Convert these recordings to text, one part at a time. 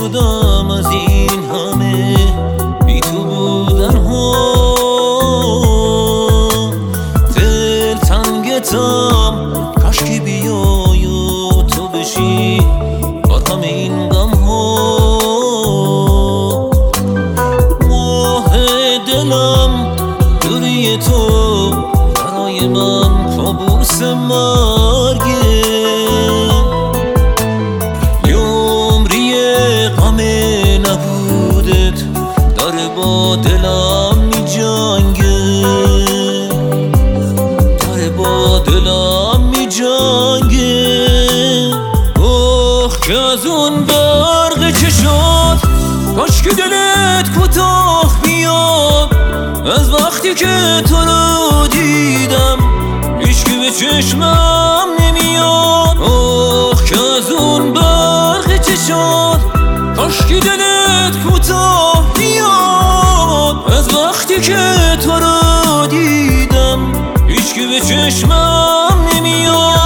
شدم از این همه بی تو بودن ها. دل تنگتم کاشکی بیای و تو بشی بار همه این غم ها. ماه دلم دوری تو برای من کابوس مرگه. نبودت داره با دلم می جنگه، داره با دلم می جنگه. اوه که از اون برق چشات کاش که دلت کوتاه بیاد. از وقتی که تو رو دیدم هیچکی به چشمم نمیاد. اوه که از اون برق چشات کاش که دلت کوتاه بیاد. از وقتی که تو رو دیدم هیچکی به چشمم نمیاد.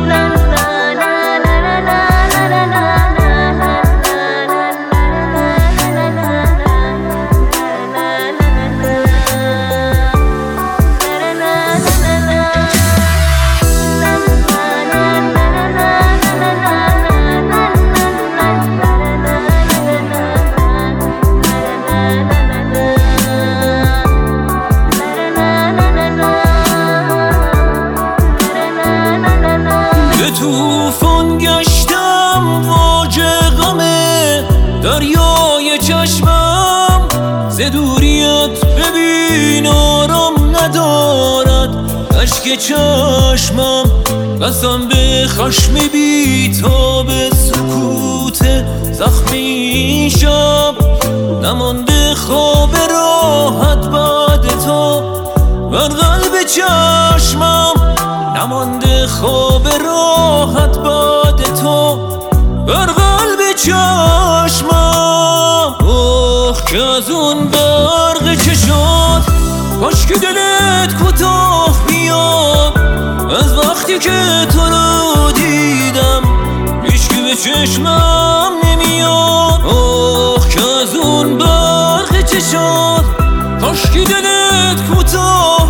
توفان گشتم واجه غمه دریای چشمم، ز دوریت ببین آرام ندارد اشک چشمم. قسم به خشم بی تاب سکوت زخم این شب، نمانده خواب راحت بعد تو بر قلب چشمم. نمانده خواب راحت بعد تو بر قلب چشمم. اوه که از اون برق چشات کاش که دلت کوتاه بیاد. از وقتی که تو رو دیدم هیچکی به چشمم نمیاد. اوه که از اون برق چشات کاش که دلت کوتاه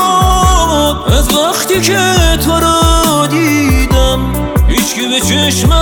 بیاد. از وقتی که تو رو دیدم هیچکی به چشمم